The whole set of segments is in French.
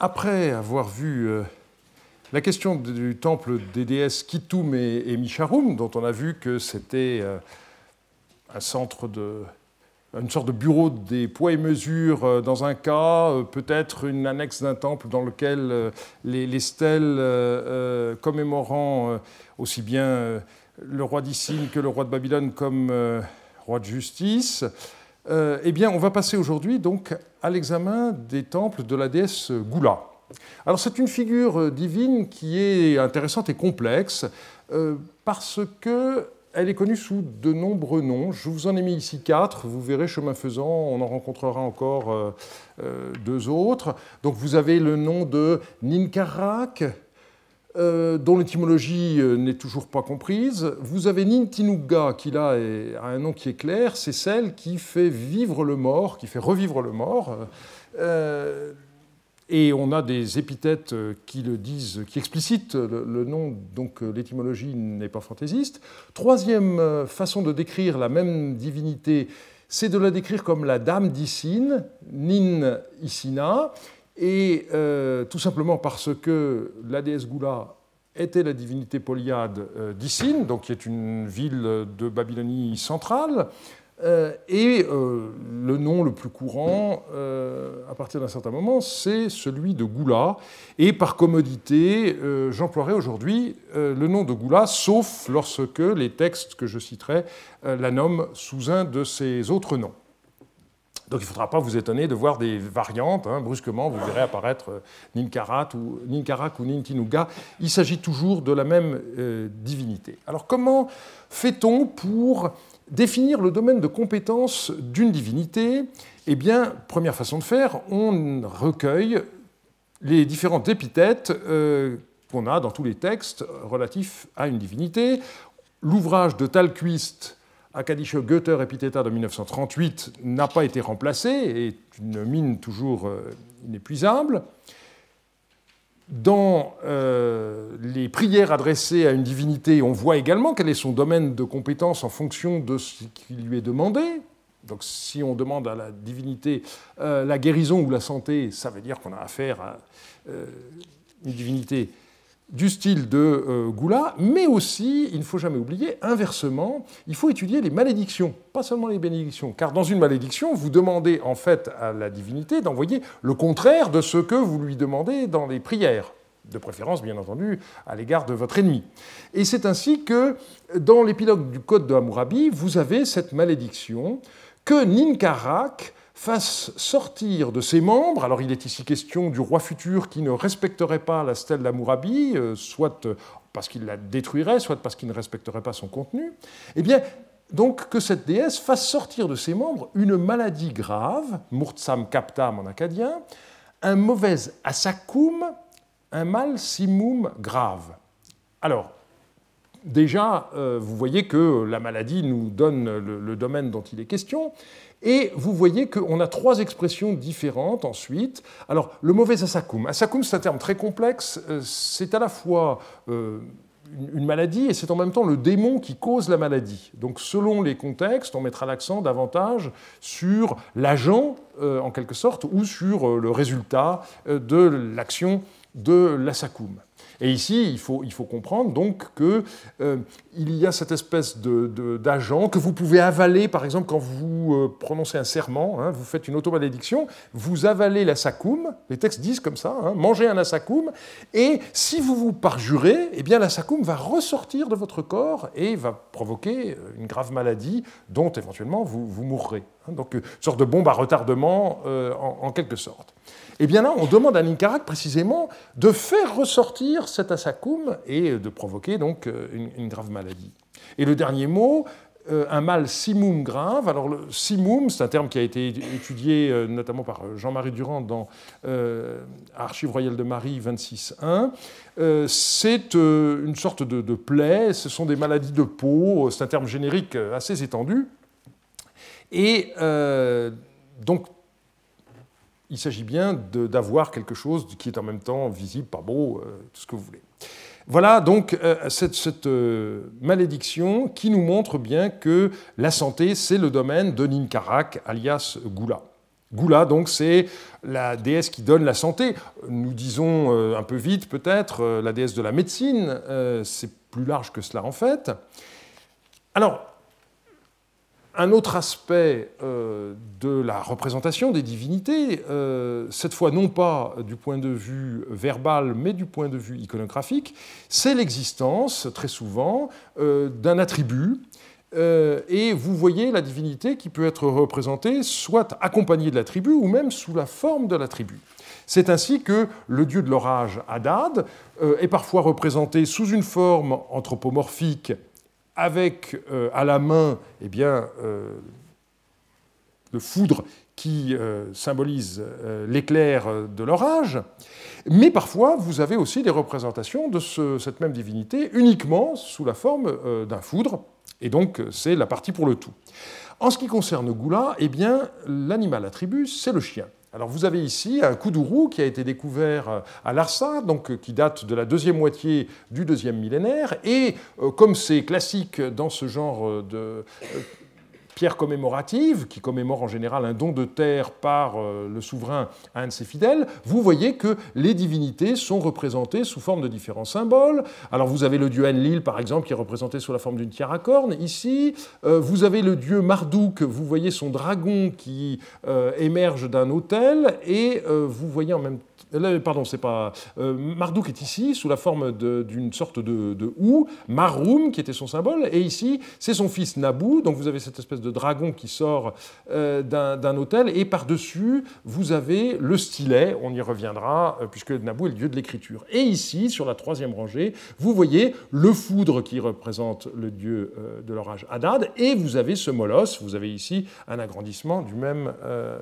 après avoir vu la question du temple des déesses Kitum et Misharum, dont on a vu que c'était un centre une sorte de bureau des poids et mesures dans un cas, peut-être une annexe d'un temple dans lequel les stèles commémorant aussi bien le roi d'Issine que le roi de Babylone comme roi de justice, eh bien, on va passer aujourd'hui donc à l'examen des temples de la déesse Gula. Alors c'est une figure divine qui est intéressante et complexe parce que elle est connue sous de nombreux noms. Je vous en ai mis ici 4. Vous verrez, chemin faisant, on en rencontrera encore 2 autres. Donc vous avez le nom de Ninkarak, dont l'étymologie n'est toujours pas comprise. Vous avez Nintinuga, qui là a un nom qui est clair. C'est celle qui fait vivre le mort, qui fait revivre le mort. Et on a des épithètes qui le disent, qui explicitent le nom, donc l'étymologie n'est pas fantaisiste. Troisième façon de décrire la même divinité, c'est de la décrire comme la dame d'Issine, Nin Issina, et tout simplement parce que la déesse Gula était la divinité polyade d'Issine, donc qui est une ville de Babylonie centrale. Et le nom le plus courant, à partir d'un certain moment, c'est celui de Gula. Et par commodité, j'emploierai aujourd'hui le nom de Gula, sauf lorsque les textes que je citerai la nomment sous un de ses autres noms. Donc il ne faudra pas vous étonner de voir des variantes. Brusquement, vous verrez apparaître Ninkarak ou Nintinuga. Il s'agit toujours de la même divinité. Alors comment fait-on pour définir le domaine de compétence d'une divinité? Eh bien, première façon de faire, on recueille les différentes épithètes qu'on a dans tous les textes relatifs à une divinité. L'ouvrage de Thalquist, Akkadische Götter Epitheta de 1938, n'a pas été remplacé et est une mine toujours inépuisable. Dans les prières adressées à une divinité, on voit également quel est son domaine de compétence en fonction de ce qui lui est demandé. Donc si on demande à la divinité la guérison ou la santé, ça veut dire qu'on a affaire à une divinité du style de Gula, mais aussi, il ne faut jamais oublier, inversement, il faut étudier les malédictions, pas seulement les bénédictions, car dans une malédiction, vous demandez en fait à la divinité d'envoyer le contraire de ce que vous lui demandez dans les prières, de préférence, bien entendu, à l'égard de votre ennemi. Et c'est ainsi que, dans l'épilogue du Code de Hammurabi, vous avez cette malédiction que Ninkarak fasse sortir de ses membres, alors il est ici question du roi futur qui ne respecterait pas la stèle d'Hammurabi, soit parce qu'il la détruirait, soit parce qu'il ne respecterait pas son contenu, eh bien, donc que cette déesse fasse sortir de ses membres une maladie grave, Murtsam Kaptam en akkadien, un mauvais asakum, un mal simum grave. Alors, déjà, vous voyez que la maladie nous donne le domaine dont il est question, et vous voyez qu'on a 3 expressions différentes ensuite. Alors, le mauvais asakum. Asakum, c'est un terme très complexe. C'est à la fois une maladie et c'est en même temps le démon qui cause la maladie. Donc, selon les contextes, on mettra l'accent davantage sur l'agent, en quelque sorte, ou sur le résultat de l'action de l'asakum. Et ici, il faut comprendre donc qu'il y a cette espèce d'agent que vous pouvez avaler, par exemple, quand vous prononcez un serment, vous faites une automalédiction, vous avalez l'asakum, les textes disent comme ça, mangez un asakum, et si vous vous parjurez, eh bien l'asakum va ressortir de votre corps et va provoquer une grave maladie dont éventuellement vous mourrez. Donc une sorte de bombe à retardement en quelque sorte. Et bien là, on demande à Ninkarak précisément de faire ressortir cet asakum et de provoquer donc une grave maladie. Et le dernier mot, un mal simum grave. Alors le simum, c'est un terme qui a été étudié notamment par Jean-Marie Durand dans Archives royales de Marie 26.1. C'est une sorte de plaie, ce sont des maladies de peau, c'est un terme générique assez étendu. Et donc, il s'agit bien d'avoir quelque chose qui est en même temps visible, pas beau, tout ce que vous voulez. Voilà donc cette malédiction qui nous montre bien que la santé, c'est le domaine de Ninkarak, alias Gula. Gula, donc, c'est la déesse qui donne la santé. Nous disons un peu vite, peut-être, la déesse de la médecine. C'est plus large que cela, en fait. Alors, un autre aspect de la représentation des divinités, cette fois non pas du point de vue verbal, mais du point de vue iconographique, c'est l'existence, très souvent, d'un attribut. Et vous voyez la divinité qui peut être représentée soit accompagnée de l'attribut ou même sous la forme de l'attribut. C'est ainsi que le dieu de l'orage, Hadad, est parfois représenté sous une forme anthropomorphique avec à la main le foudre qui symbolise l'éclair de l'orage, mais parfois vous avez aussi des représentations de cette même divinité uniquement sous la forme d'un foudre, et donc c'est la partie pour le tout. En ce qui concerne Gula, eh bien, l'animal attribut, c'est le chien. Alors vous avez ici un kuduru qui a été découvert à Larsa, donc qui date de la deuxième moitié du deuxième millénaire, et comme c'est classique dans ce genre de pierre commémorative, qui commémore en général un don de terre par le souverain à un de ses fidèles, vous voyez que les divinités sont représentées sous forme de différents symboles. Alors vous avez le dieu Enlil, par exemple, qui est représenté sous la forme d'une pierre à cornes, ici. Vous avez le dieu Marduk, vous voyez son dragon qui émerge d'un autel, et vous voyez en même temps... Pardon, c'est pas... Marduk est ici, sous la forme d'une sorte de houe, Marrum, qui était son symbole, et ici, c'est son fils Nabu, donc vous avez cette espèce de dragon qui sort d'un autel, et par-dessus, vous avez le stylet, on y reviendra, puisque Nabu est le dieu de l'écriture. Et ici, sur la troisième rangée, vous voyez le foudre qui représente le dieu de l'orage Hadad, et vous avez ce molosse, vous avez ici un agrandissement du même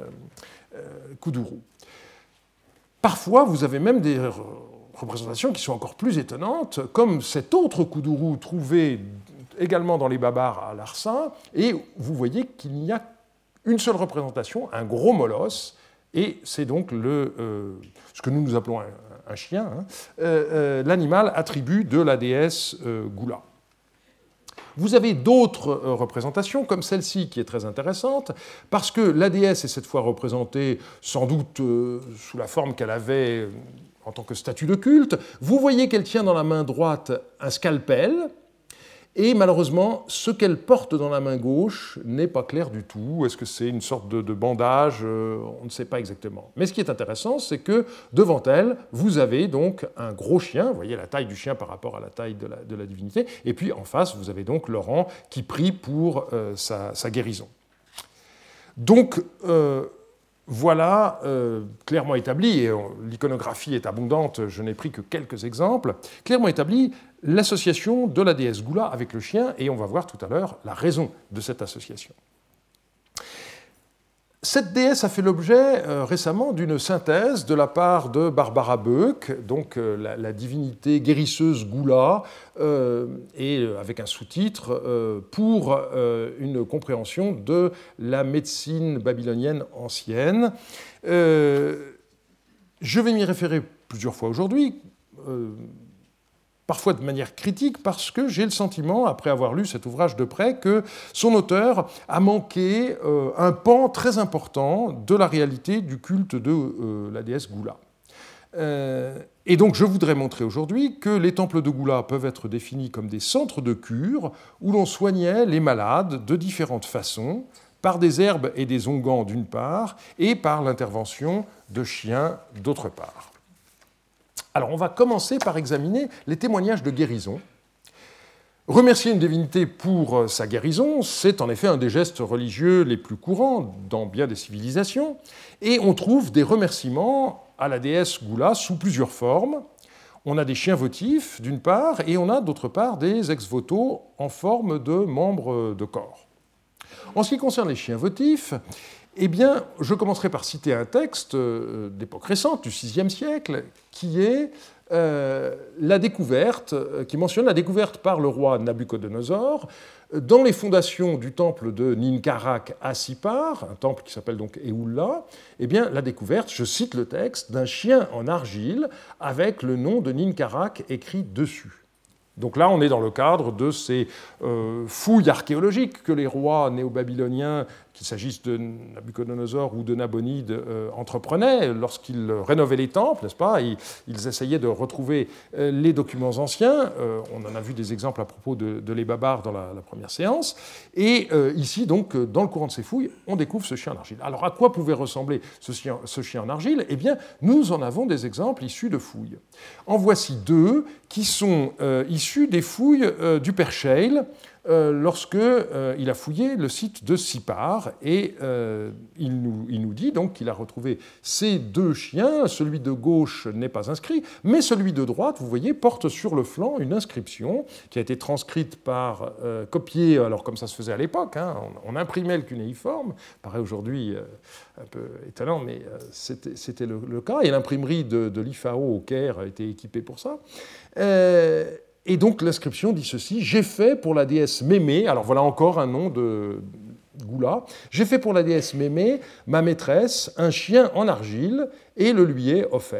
kuduru. Parfois, vous avez même des représentations qui sont encore plus étonnantes, comme cet autre kuduru trouvé également dans les Babars à Larsa, et vous voyez qu'il n'y a une seule représentation, un gros molosse, et c'est donc ce que nous appelons un chien, l'animal attribut de la déesse Gula. Vous avez d'autres représentations, comme celle-ci, qui est très intéressante, parce que la déesse est cette fois représentée sans doute sous la forme qu'elle avait en tant que statue de culte. Vous voyez qu'elle tient dans la main droite un scalpel, et malheureusement, ce qu'elle porte dans la main gauche n'est pas clair du tout. Est-ce que c'est une sorte de bandage? On ne sait pas exactement. Mais ce qui est intéressant, c'est que devant elle, vous avez donc un gros chien. Vous voyez la taille du chien par rapport à la taille de la divinité. Et puis en face, vous avez donc Laurent qui prie pour sa guérison. Donc, voilà clairement établi, et l'iconographie est abondante, je n'ai pris que quelques exemples, clairement établi l'association de la déesse Gula avec le chien, et on va voir tout à l'heure la raison de cette association. Cette déesse a fait l'objet récemment d'une synthèse de la part de Barbara Böck, donc la divinité guérisseuse Gula, et avec un sous-titre pour une compréhension de la médecine babylonienne ancienne. Je vais m'y référer plusieurs fois aujourd'hui, parfois de manière critique, parce que j'ai le sentiment, après avoir lu cet ouvrage de près, que son auteur a manqué un pan très important de la réalité du culte de la déesse Gula. Et donc je voudrais montrer aujourd'hui que les temples de Gula peuvent être définis comme des centres de cure où l'on soignait les malades de différentes façons, par des herbes et des onguents d'une part, et par l'intervention de chiens d'autre part. Alors, on va commencer par examiner les témoignages de guérison. Remercier une divinité pour sa guérison, c'est en effet un des gestes religieux les plus courants dans bien des civilisations, et on trouve des remerciements à la déesse Gula sous plusieurs formes. On a des chiens votifs, d'une part, et on a, d'autre part, des ex-voto en forme de membres de corps. En ce qui concerne les chiens votifs, eh bien, je commencerai par citer un texte d'époque récente, du VIe siècle, qui est la découverte, qui mentionne la découverte par le roi Nabuchodonosor dans les fondations du temple de Ninkarak à Sippar, un temple qui s'appelle donc Eoula, eh bien, la découverte, je cite le texte, d'un chien en argile avec le nom de Ninkarak écrit dessus. Donc là, on est dans le cadre de ces fouilles archéologiques que les rois néo-babyloniens qu'il s'agisse de Nabuchodonosor ou de Nabonide, entreprenaient lorsqu'ils rénovaient les temples, n'est-ce pas? Ils essayaient de retrouver les documents anciens. On en a vu des exemples à propos de l'Ébabar dans la première séance. Et ici, donc, dans le courant de ces fouilles, on découvre ce chien en argile. Alors, à quoi pouvait ressembler ce chien en argile? Eh bien, nous en avons des exemples issus de fouilles. En voici deux qui sont issus des fouilles du Père Scheil, lorsqu'il a fouillé le site de Sippar, et il nous dit donc qu'il a retrouvé ces deux chiens. Celui de gauche n'est pas inscrit, mais celui de droite, vous voyez, porte sur le flanc une inscription qui a été transcrite par copier, alors comme ça se faisait à l'époque, hein, on imprimait le cunéiforme, paraît aujourd'hui un peu étonnant, mais c'était le cas, et l'imprimerie de l'IFAO au Caire a été équipée pour ça. Et donc l'inscription dit ceci: « J'ai fait pour la déesse Mémé », alors voilà encore un nom de Goula, « J'ai fait pour la déesse Mémé, ma maîtresse, un chien en argile, et le lui ai offert. »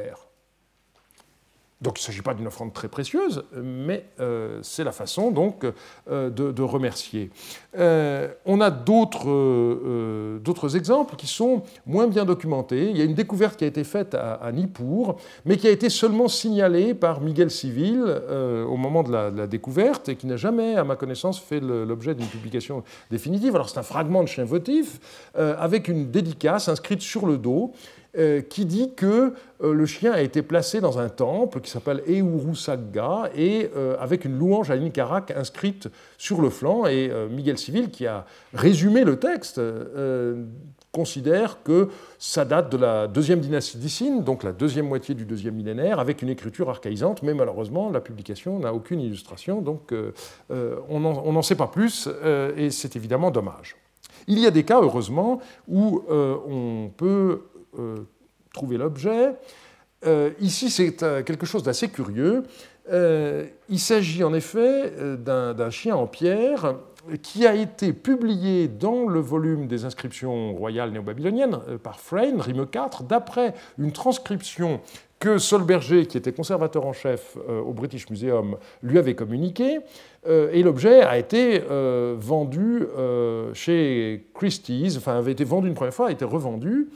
Donc il ne s'agit pas d'une offrande très précieuse, mais c'est la façon donc de remercier. On a d'autres exemples qui sont moins bien documentés. Il y a une découverte qui a été faite à Nippur, mais qui a été seulement signalée par Miguel Civil au moment de la découverte, et qui n'a jamais, à ma connaissance, fait l'objet d'une publication définitive. Alors c'est un fragment de chien votif avec une dédicace inscrite sur le dos, qui dit que le chien a été placé dans un temple qui s'appelle Euru Sagga, et avec une louange à Inkarak inscrite sur le flanc. Et Miguel Civil, qui a résumé le texte, considère que ça date de la deuxième dynastie d'Issine, donc la deuxième moitié du deuxième millénaire, avec une écriture archaïsante, mais malheureusement la publication n'a aucune illustration, donc on n'en sait pas plus, et c'est évidemment dommage. Il y a des cas, heureusement, où on peut trouver l'objet. Ici, c'est quelque chose d'assez curieux. Il s'agit en effet d'un chien en pierre qui a été publié dans le volume des inscriptions royales néo-babyloniennes par Freyne, Rime 4, d'après une transcription que Solberger, qui était conservateur en chef au British Museum, lui avait communiquée. Et l'objet a été vendu chez Christie's, enfin avait été vendu une première fois, a été revendu.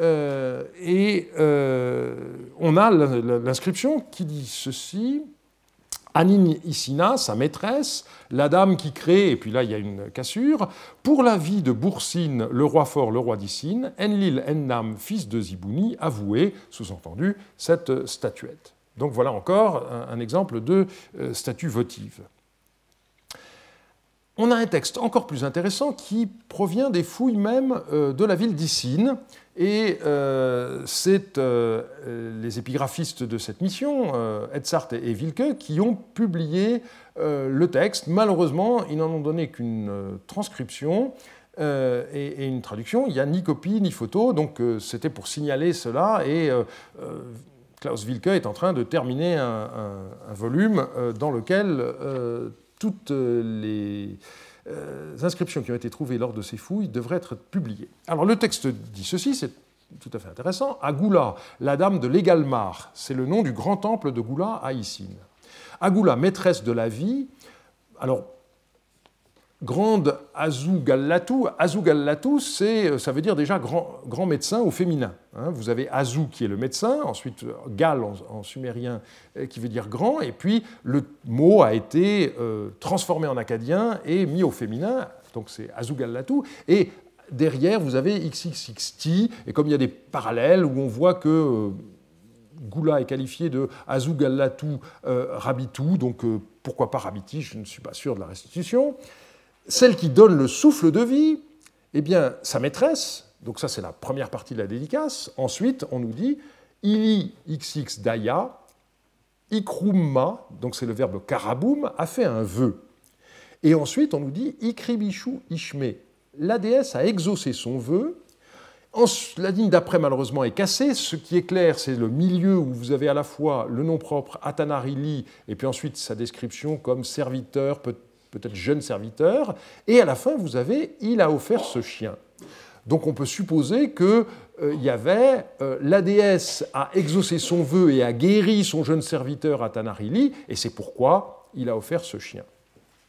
Et on a l'inscription qui dit ceci: Anin Issina, sa maîtresse, la dame qui crée, et puis là il y a une cassure, pour la vie de Boursine, le roi fort, le roi d'Issine, Enlil Ennam, fils de Zibouni, avoué, sous-entendu, cette statuette. Donc voilà encore un exemple de statue votive. On a un texte encore plus intéressant qui provient des fouilles même de la ville d'Issine, et c'est les épigraphistes de cette mission, Edzard et Wilke, qui ont publié le texte. Malheureusement, ils n'en ont donné qu'une transcription et une traduction. Il n'y a ni copie ni photo, donc c'était pour signaler cela, et Klaus Wilke est en train de terminer un volume dans lequel toutes les inscriptions qui ont été trouvées lors de ces fouilles devraient être publiées. Alors le texte dit ceci, c'est tout à fait intéressant: Agoula, la dame de l'Egalmar, c'est le nom du grand temple de Goula à Issine. Agoula, maîtresse de la vie. Alors, grande Azugallatu, ça veut dire déjà grand médecin au féminin. Vous avez Azu qui est le médecin, ensuite Gal en sumérien qui veut dire grand, et puis le mot a été transformé en akkadien et mis au féminin, donc c'est Azugallatu. Et derrière, vous avez XXXT, et comme il y a des parallèles où on voit que Goula est qualifié de Azugallatu Rabitu, donc pourquoi pas Rabiti, je ne suis pas sûr de la restitution. Celle qui donne le souffle de vie, eh bien, sa maîtresse, donc ça c'est la première partie de la dédicace. Ensuite, on nous dit Ili XX Daya, Ikrumma, donc c'est le verbe karaboum, a fait un vœu. Et ensuite, on nous dit Ikribishu Ishme, la déesse a exaucé son vœu. La ligne d'après, malheureusement, est cassée. Ce qui est clair, c'est le milieu où vous avez à la fois le nom propre Atanarili et puis ensuite sa description comme serviteur, peut-être jeune serviteur, et à la fin, vous avez « il a offert ce chien ». Donc on peut supposer qu'il y avait la déesse a exaucé son vœu et a guéri son jeune serviteur Atanarili, et c'est pourquoi il a offert ce chien.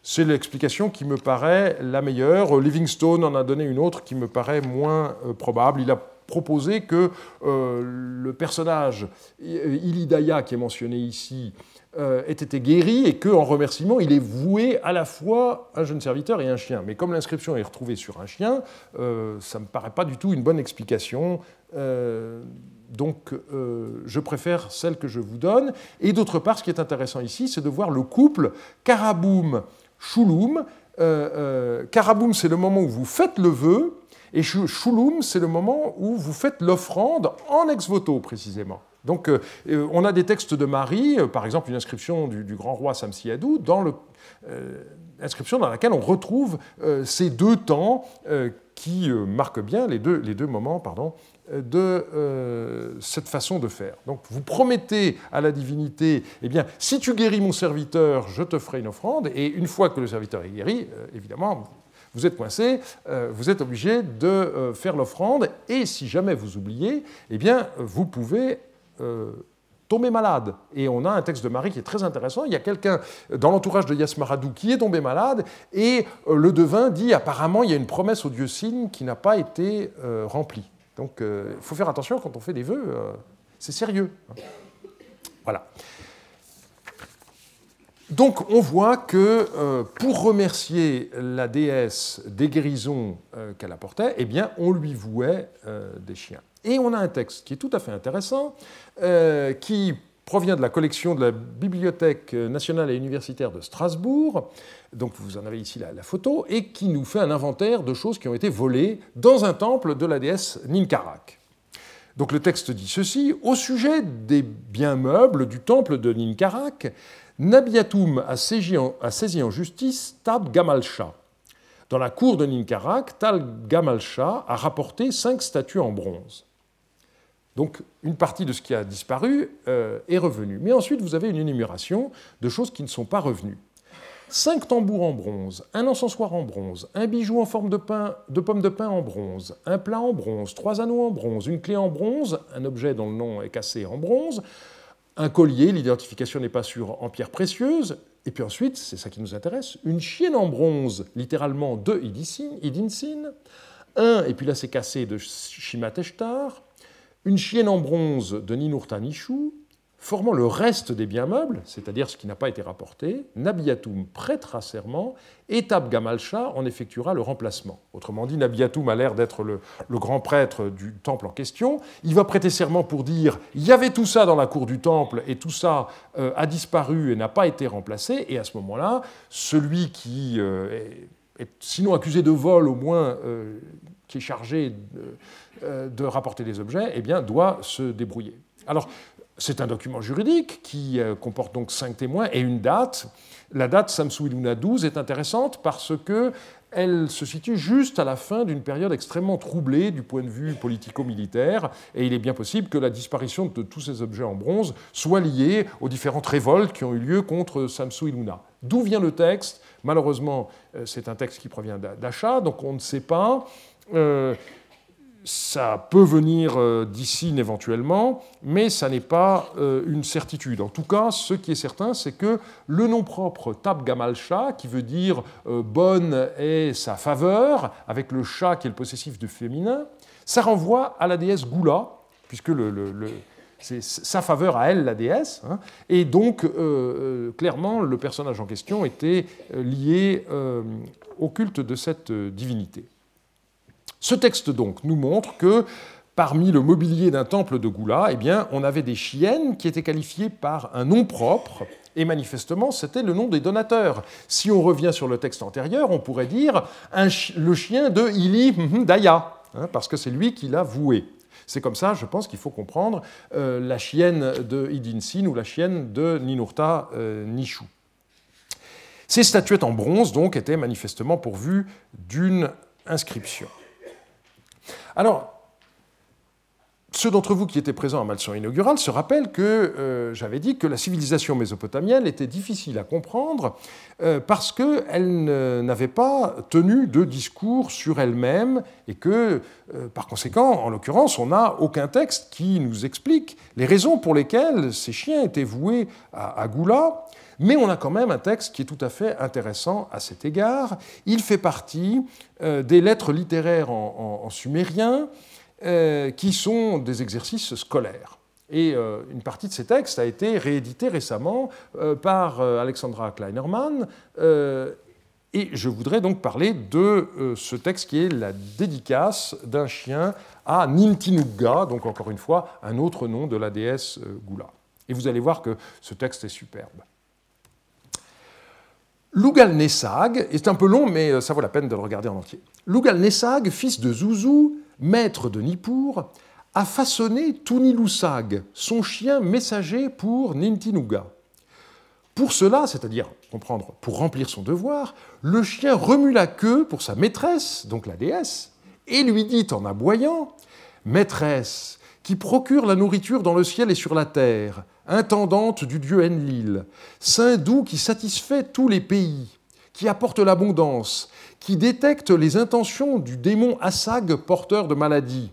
C'est l'explication qui me paraît la meilleure. Livingstone en a donné une autre qui me paraît moins probable. Il a proposé que le personnage Ilidaya, qui est mentionné ici, ait été guéri et qu'en remerciement, il est voué à la fois un jeune serviteur et un chien. Mais comme l'inscription est retrouvée sur un chien, ça ne me paraît pas du tout une bonne explication. Donc, je préfère celle que je vous donne. Et d'autre part, ce qui est intéressant ici, c'est de voir le couple Karaboum-Shulum. Karaboum, c'est le moment où vous faites le vœu, et Shulum, c'est le moment où vous faites l'offrande en ex voto, précisément. Donc, on a des textes de Marie, par exemple une inscription du grand roi Samsiadou, inscription dans laquelle on retrouve ces deux temps qui marquent bien les deux moments de cette façon de faire. Donc, vous promettez à la divinité, eh bien, si tu guéris mon serviteur, je te ferai une offrande, et une fois que le serviteur est guéri, évidemment, vous êtes coincé, vous êtes obligé de faire l'offrande, et si jamais vous oubliez, eh bien, vous pouvez tomber malade. Et on a un texte de Marie qui est très intéressant. Il y a quelqu'un dans l'entourage de Yasmaradou qui est tombé malade, et le devin dit apparemment il y a une promesse au dieu Sin qui n'a pas été remplie. Donc il faut faire attention quand on fait des vœux, c'est sérieux. Voilà. Donc on voit que pour remercier la déesse des guérisons qu'elle apportait, eh bien, on lui vouait des chiens. Et on a un texte qui est tout à fait intéressant, qui provient de la collection de la Bibliothèque nationale et universitaire de Strasbourg, donc vous en avez ici la photo, et qui nous fait un inventaire de choses qui ont été volées dans un temple de la déesse Ninkarak. Donc le texte dit ceci: au sujet des biens meubles du temple de Ninkarak, Nabiatum a saisi en justice Tab Gamal-Shah. Dans la cour de Ninkarak, Tab Gamal-Shah a rapporté 5 statues en bronze. Donc une partie de ce qui a disparu est revenue. Mais ensuite, vous avez une énumération de choses qui ne sont pas revenues. 5 tambours en bronze, un encensoir en bronze, un bijou en forme de pomme de pin en bronze, un plat en bronze, 3 anneaux en bronze, une clé en bronze, un objet dont le nom est cassé en bronze, un collier, l'identification n'est pas sûre, en pierre précieuse, et puis ensuite, c'est ça qui nous intéresse, une chienne en bronze, littéralement de Idinsin, et puis là c'est cassé, de Shimateshtar, une chienne en bronze de Ninurta Nishu, formant le reste des biens meubles, c'est-à-dire ce qui n'a pas été rapporté. Nabiatum prêtera serment, et Tab Gamal-Shah en effectuera le remplacement. Autrement dit, Nabiatum a l'air d'être le grand prêtre du temple en question. Il va prêter serment pour dire « il y avait tout ça dans la cour du temple, et tout ça a disparu et n'a pas été remplacé », et à ce moment-là, celui qui est sinon accusé de vol, au moins qui est chargé de rapporter des objets, eh bien, doit se débrouiller. Alors, c'est un document juridique qui comporte donc 5 témoins et une date. La date Samsu-Iluna 12 est intéressante parce qu'elle se situe juste à la fin d'une période extrêmement troublée du point de vue politico-militaire, et il est bien possible que la disparition de tous ces objets en bronze soit liée aux différentes révoltes qui ont eu lieu contre Samsu-Iluna. D'où vient le texte? Malheureusement, c'est un texte qui provient d'Acha, donc on ne sait pas. Ça peut venir d'ici éventuellement, mais ça n'est pas une certitude. En tout cas, ce qui est certain, c'est que le nom propre Tab Gamal-Shah, qui veut dire bonne est sa faveur, avec le chat qui est le possessif du féminin, ça renvoie à la déesse Gula, puisque c'est sa faveur à elle, la déesse, hein, et donc clairement, le personnage en question était lié au culte de cette divinité. Ce texte, donc, nous montre que parmi le mobilier d'un temple de Gula, eh bien, on avait des chiennes qui étaient qualifiées par un nom propre, et manifestement, c'était le nom des donateurs. Si on revient sur le texte antérieur, on pourrait dire le chien de Ili Daya, hein, parce que c'est lui qui l'a voué. C'est comme ça, je pense qu'il faut comprendre la chienne de Idinsin ou la chienne de Ninurta Nishu. Ces statuettes en bronze, donc, étaient manifestement pourvues d'une inscription. Alors, Ceux d'entre vous qui étaient présents à ma leçon inaugurale se rappellent que j'avais dit que la civilisation mésopotamienne était difficile à comprendre parce qu'elle n'avait pas tenu de discours sur elle-même et que, par conséquent, en l'occurrence, on n'a aucun texte qui nous explique les raisons pour lesquelles ces chiens étaient voués à Gula. Mais on a quand même un texte qui est tout à fait intéressant à cet égard. Il fait partie des lettres littéraires en sumérien, qui sont des exercices scolaires. Et une partie de ces textes a été rééditée récemment par Alexandra Kleinerman. Et je voudrais donc parler de ce texte qui est la dédicace d'un chien à Nintinugga, donc encore une fois un autre nom de la déesse Gula. Et vous allez voir que ce texte est superbe. Lugal-Nessag, c'est un peu long, mais ça vaut la peine de le regarder en entier. Lugal-Nessag, fils de Zuzu, maître de Nippur, a façonné Tunilusag, son chien messager pour Nintinugga. Pour cela, c'est-à-dire, comprendre, pour remplir son devoir, le chien remue la queue pour sa maîtresse, donc la déesse, et lui dit en aboyant « Maîtresse, qui procure la nourriture dans le ciel et sur la terre, intendante du dieu Enlil, saint doux qui satisfait tous les pays, qui apporte l'abondance, qui détecte les intentions du démon Assag, porteur de maladies.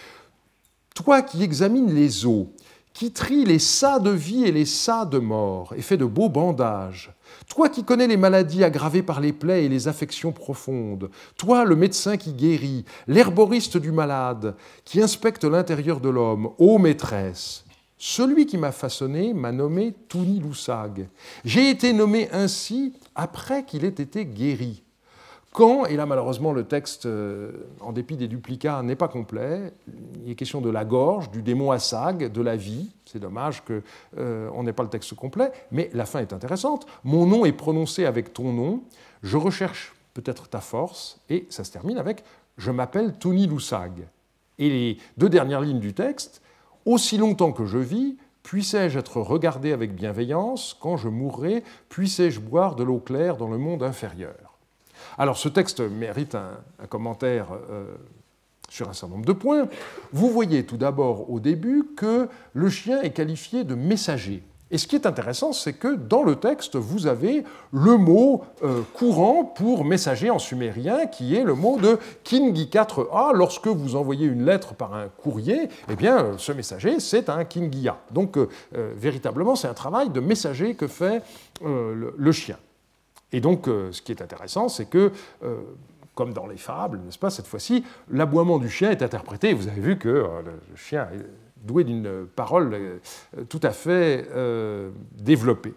Toi qui examines les os, qui trie les sas de vie et les sas de mort, et fait de beaux bandages, toi qui connais les maladies aggravées par les plaies et les affections profondes, toi le médecin qui guérit, l'herboriste du malade, qui inspecte l'intérieur de l'homme, ô maîtresse, celui qui m'a façonné m'a nommé Tunilusag. J'ai été nommé ainsi après qu'il ait été guéri. Quand, et là malheureusement le texte, en dépit des duplicats, n'est pas complet, il est question de la gorge, du démon Assag, de la vie. C'est dommage qu'on n'ait pas le texte complet, mais la fin est intéressante. Mon nom est prononcé avec ton nom, je recherche peut-être ta force, et ça se termine avec je m'appelle Tunilusag. Et les deux dernières lignes du texte, aussi longtemps que je vis, puissais-je être regardé avec bienveillance, quand je mourrai, puissais-je boire de l'eau claire dans le monde inférieur. Alors ce texte mérite un commentaire sur un certain nombre de points. Vous voyez tout d'abord au début que le chien est qualifié de messager. Et ce qui est intéressant, c'est que dans le texte, vous avez le mot courant pour messager en sumérien, qui est le mot de Kingi4a. Lorsque vous envoyez une lettre par un courrier, eh bien, ce messager, c'est un Kingiya. Donc, véritablement, c'est un travail de messager que fait le chien. Et donc, ce qui est intéressant, c'est que, comme dans les fables, n'est-ce pas, cette fois-ci, l'aboiement du chien est interprété. Vous avez vu que le chien est doué d'une parole tout à fait développée.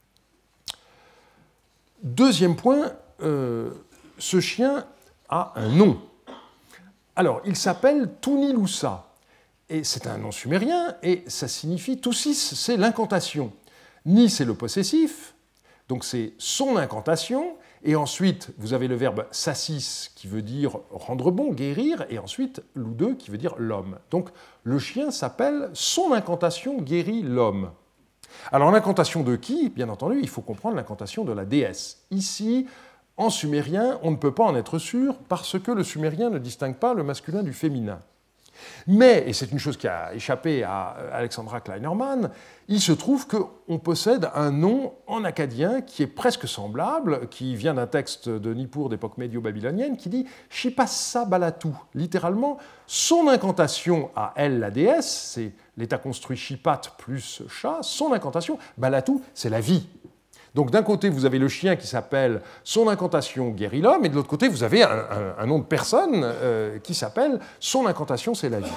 Deuxième point, ce chien a un nom. Alors, il s'appelle Tunilusa, et c'est un nom sumérien, et ça signifie Tusis, c'est l'incantation. Ni, c'est le possessif, donc c'est son incantation, et ensuite vous avez le verbe sassis qui veut dire rendre bon, guérir, et ensuite loudeux qui veut dire l'homme. Donc le chien s'appelle son incantation guérit l'homme. Alors l'incantation de qui? Bien entendu, il faut comprendre l'incantation de la déesse. Ici, en sumérien, on ne peut pas en être sûr parce que le sumérien ne distingue pas le masculin du féminin. Mais, et c'est une chose qui a échappé à Alexandra Kleinerman, il se trouve qu'on possède un nom en akkadien qui est presque semblable, qui vient d'un texte de Nippur d'époque médio-babylonienne, qui dit « Shipassa Balatu », littéralement « son incantation à elle, la déesse », c'est l'état construit Shipat plus Sha, son incantation, Balatu, c'est la vie. Donc d'un côté, vous avez le chien qui s'appelle son incantation guérit l'homme, et de l'autre côté, vous avez un nom de personne qui s'appelle son incantation c'est la vie.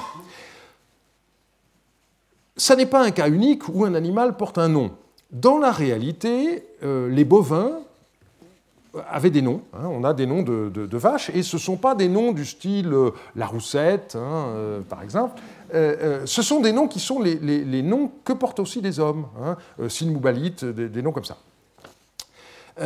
Ça n'est pas un cas unique où un animal porte un nom. Dans la réalité, les bovins avaient des noms. Hein, on a des noms de vaches, et ce ne sont pas des noms du style la roussette, par exemple. Ce sont des noms qui sont les noms que portent aussi les hommes. Hein, Sinmoubalit, des noms comme ça. On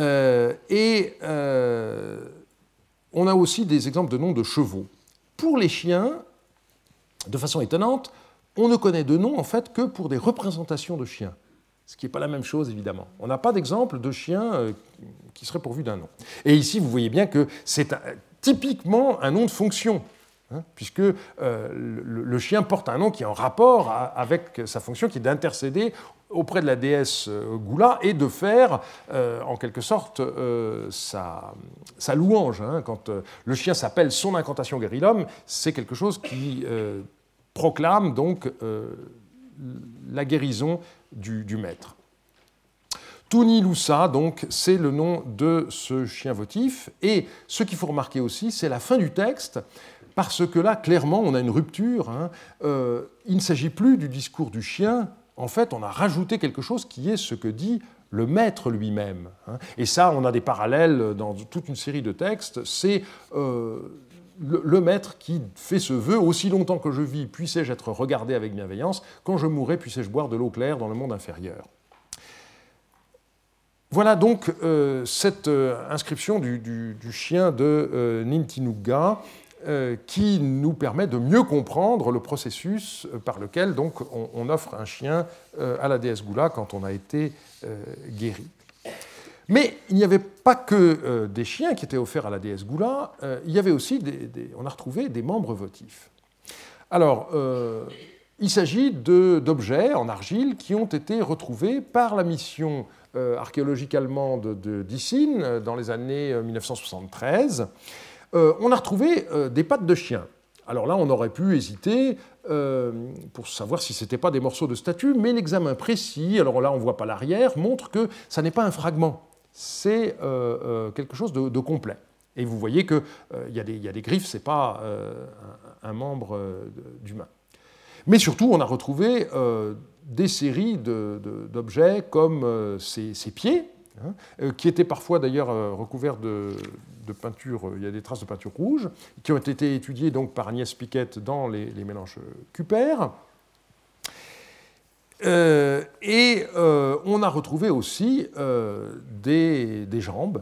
a aussi des exemples de noms de chevaux. Pour les chiens, de façon étonnante, on ne connaît de nom en fait que pour des représentations de chiens, ce qui n'est pas la même chose évidemment. On n'a pas d'exemple de chien qui serait pourvu d'un nom. Et ici, vous voyez bien que c'est typiquement un nom de fonction. puisque le chien porte un nom qui est en rapport avec sa fonction, qui est d'intercéder auprès de la déesse Gula et de faire, en quelque sorte, sa louange. Quand le chien s'appelle son incantation guérit l'homme, c'est quelque chose qui proclame donc la guérison du maître. Tuni Lusa, donc, c'est le nom de ce chien votif. Et ce qu'il faut remarquer aussi, c'est la fin du texte, parce que là, clairement, on a une rupture. Il ne s'agit plus du discours du chien. En fait, on a rajouté quelque chose qui est ce que dit le maître lui-même. Et ça, on a des parallèles dans toute une série de textes. C'est le maître qui fait ce vœu: aussi longtemps que je vis, puissé-je être regardé avec bienveillance, quand je mourrai, puissé-je boire de l'eau claire dans le monde inférieur. Voilà donc cette inscription du chien de Nintinuga qui nous permet de mieux comprendre le processus par lequel donc, on offre un chien à la déesse Gula quand on a été guéri. Mais il n'y avait pas que des chiens qui étaient offerts à la déesse Gula, il y avait aussi on a retrouvé des membres votifs. Alors, il s'agit d'objets en argile qui ont été retrouvés par la mission archéologique allemande d'Issine dans les années 1973. On a retrouvé des pattes de chien. Alors là, on aurait pu hésiter pour savoir si ce n'était pas des morceaux de statue, mais l'examen précis, alors là on ne voit pas l'arrière, montre que ça n'est pas un fragment, c'est quelque chose de complet. Et vous voyez qu'il y a des griffes, ce n'est pas un membre d'humain. Mais surtout, on a retrouvé des séries d'objets comme ces pieds, qui étaient parfois d'ailleurs recouverts de peinture, il y a des traces de peinture rouge, qui ont été étudiées donc par Agnès Piquet dans les mélanges Cuper. Et on a retrouvé aussi des jambes,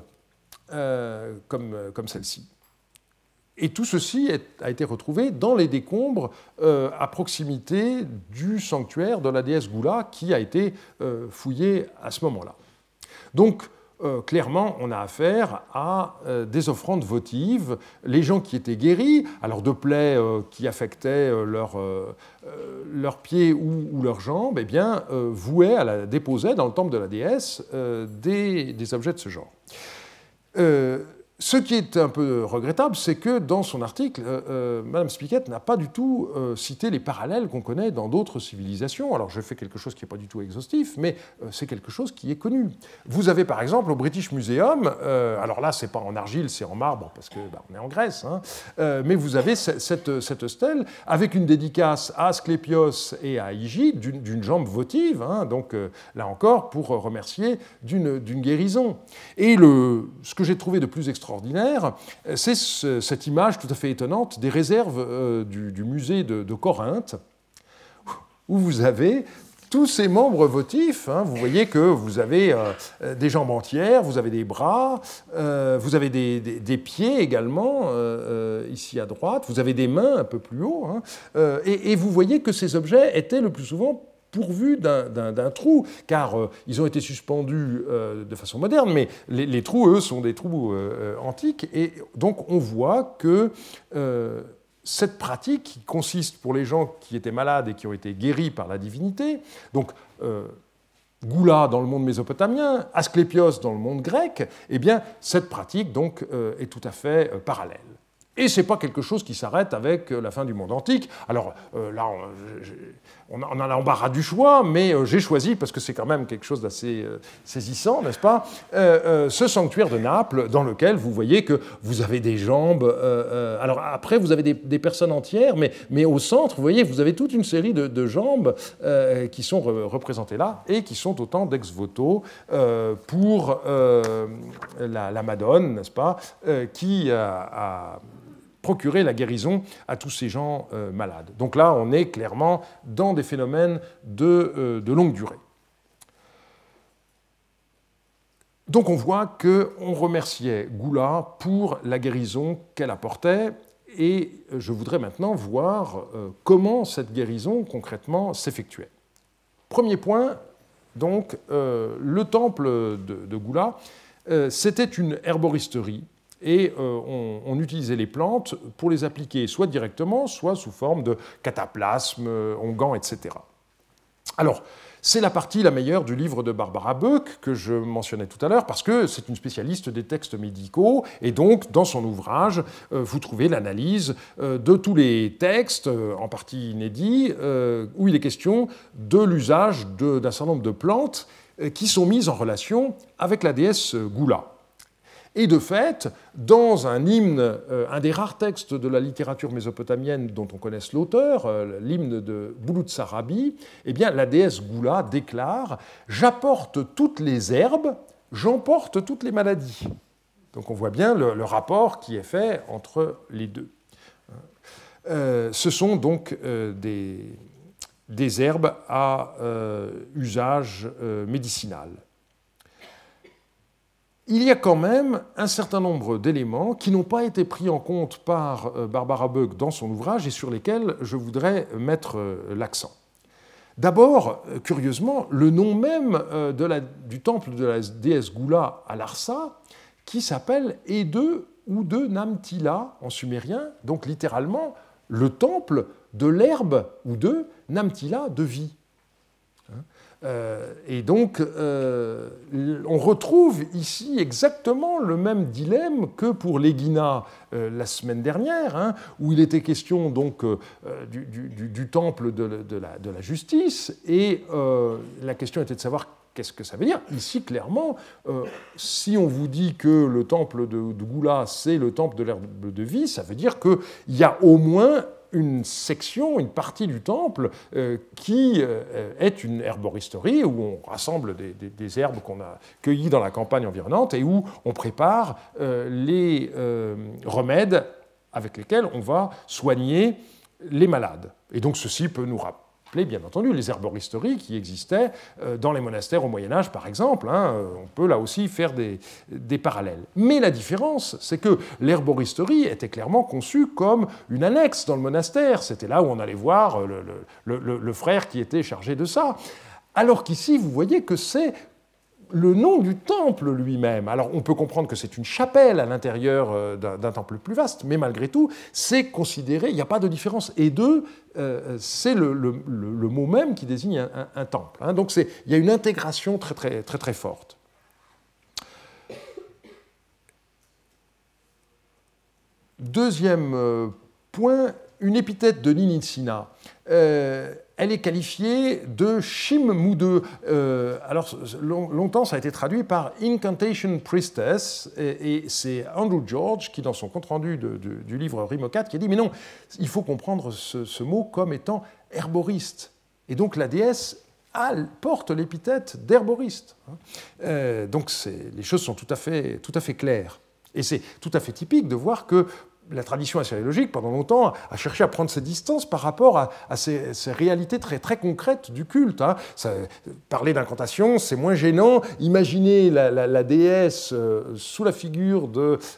comme celle-ci. Et tout ceci a été retrouvé dans les décombres à proximité du sanctuaire de la déesse Gula qui a été fouillé à ce moment-là. Donc, clairement, on a affaire à des offrandes votives. Les gens qui étaient guéris, alors de plaies qui affectaient leurs pieds ou leurs jambes, eh bien, déposaient dans le temple de la déesse des objets de ce genre. Ce qui est un peu regrettable, c'est que dans son article, Mme Spiquet n'a pas du tout cité les parallèles qu'on connaît dans d'autres civilisations. Alors je fais quelque chose qui n'est pas du tout exhaustif, mais c'est quelque chose qui est connu. Vous avez par exemple au British Museum, alors là c'est pas en argile, c'est en marbre, parce qu'on est en Grèce, mais vous avez cette stèle avec une dédicace à Asclépios et à Hygide d'une jambe votive, donc là encore pour remercier d'une guérison. Et ce que j'ai trouvé de plus extraordinaire, c'est cette image tout à fait étonnante des réserves du musée de Corinthe, où vous avez tous ces membres votifs. Vous voyez que vous avez des jambes entières, vous avez des bras, vous avez des pieds également, ici à droite, vous avez des mains un peu plus haut, et vous voyez que ces objets étaient le plus souvent pourvus d'un trou, car ils ont été suspendus de façon moderne, mais les trous, eux, sont des trous antiques, et donc on voit que cette pratique qui consiste pour les gens qui étaient malades et qui ont été guéris par la divinité, donc Gula dans le monde mésopotamien, Asclépios dans le monde grec, eh bien cette pratique donc est tout à fait parallèle. Et ce n'est pas quelque chose qui s'arrête avec la fin du monde antique. Alors là, on a l'embarras du choix, mais j'ai choisi, parce que c'est quand même quelque chose d'assez saisissant, n'est-ce pas, ce sanctuaire de Naples, dans lequel vous voyez que vous avez des jambes. Alors après, vous avez des personnes entières, mais au centre, vous voyez, vous avez toute une série de jambes qui sont représentées là, et qui sont autant d'ex-voto pour la Madone, n'est-ce pas, qui a procurer la guérison à tous ces gens malades. Donc là, on est clairement dans des phénomènes de longue durée. Donc on voit qu'on remerciait Gula pour la guérison qu'elle apportait, et je voudrais maintenant voir comment cette guérison concrètement s'effectuait. Premier point, donc, le temple de Gula, c'était une herboristerie Et on utilisait les plantes pour les appliquer soit directement, soit sous forme de cataplasmes, onguents, etc. Alors, c'est la partie la meilleure du livre de Barbara Buck que je mentionnais tout à l'heure, parce que c'est une spécialiste des textes médicaux, et donc dans son ouvrage, vous trouvez l'analyse de tous les textes, en partie inédits, où il est question de l'usage d'un certain nombre de plantes qui sont mises en relation avec la déesse Gula. Et de fait, dans un hymne, un des rares textes de la littérature mésopotamienne dont on connaisse l'auteur, l'hymne de Bouloutsarabi, eh bien, la déesse Gula déclare « J'apporte toutes les herbes, j'emporte toutes les maladies ». Donc on voit bien le rapport qui est fait entre les deux. Ce sont donc des herbes à usage médicinal. Il y a quand même un certain nombre d'éléments qui n'ont pas été pris en compte par Barbara Buck dans son ouvrage et sur lesquels je voudrais mettre l'accent. D'abord, curieusement, le nom même du temple de la déesse Gula à Larsa, qui s'appelle Ede ou de Namtila en sumérien, donc littéralement le temple de l'herbe ou de Namtila de vie. Et donc, on retrouve ici exactement le même dilemme que pour l'Egina la semaine dernière, où il était question donc du temple de la justice, et la question était de savoir qu'est-ce que ça veut dire. Ici, clairement, si on vous dit que le temple de Gula, c'est le temple de l'herbe de vie, ça veut dire qu'il y a au moins une section, une partie du temple qui est une herboristerie où on rassemble des herbes qu'on a cueillies dans la campagne environnante et où on prépare les remèdes avec lesquels on va soigner les malades. Et donc ceci peut nous rappeler, bien entendu, les herboristeries qui existaient dans les monastères au Moyen-Âge, par exemple. On peut là aussi faire des parallèles. Mais la différence, c'est que l'herboristerie était clairement conçue comme une annexe dans le monastère. C'était là où on allait voir le frère qui était chargé de ça. Alors qu'ici, vous voyez que c'est le nom du temple lui-même. Alors on peut comprendre que c'est une chapelle à l'intérieur d'un temple plus vaste, mais malgré tout, c'est considéré, il n'y a pas de différence. Et c'est le mot même qui désigne un temple. Donc il y a une intégration très, très, très, très forte. Deuxième point, une épithète de Ninitsina. Elle est qualifiée de Shim-Mude. Alors, longtemps, ça a été traduit par Incantation Priestess, et c'est Andrew George qui, dans son compte-rendu du livre Rimokat, qui a dit « Mais non, il faut comprendre ce mot comme étant herboriste. » Et donc, la déesse porte l'épithète d'herboriste. Donc, les choses sont tout à fait claires. Et c'est tout à fait typique de voir que la tradition assyriologique, pendant longtemps, a cherché à prendre ses distances par rapport à ces réalités très, très concrètes du culte. Parler d'incantation, c'est moins gênant. Imaginez la déesse sous la figure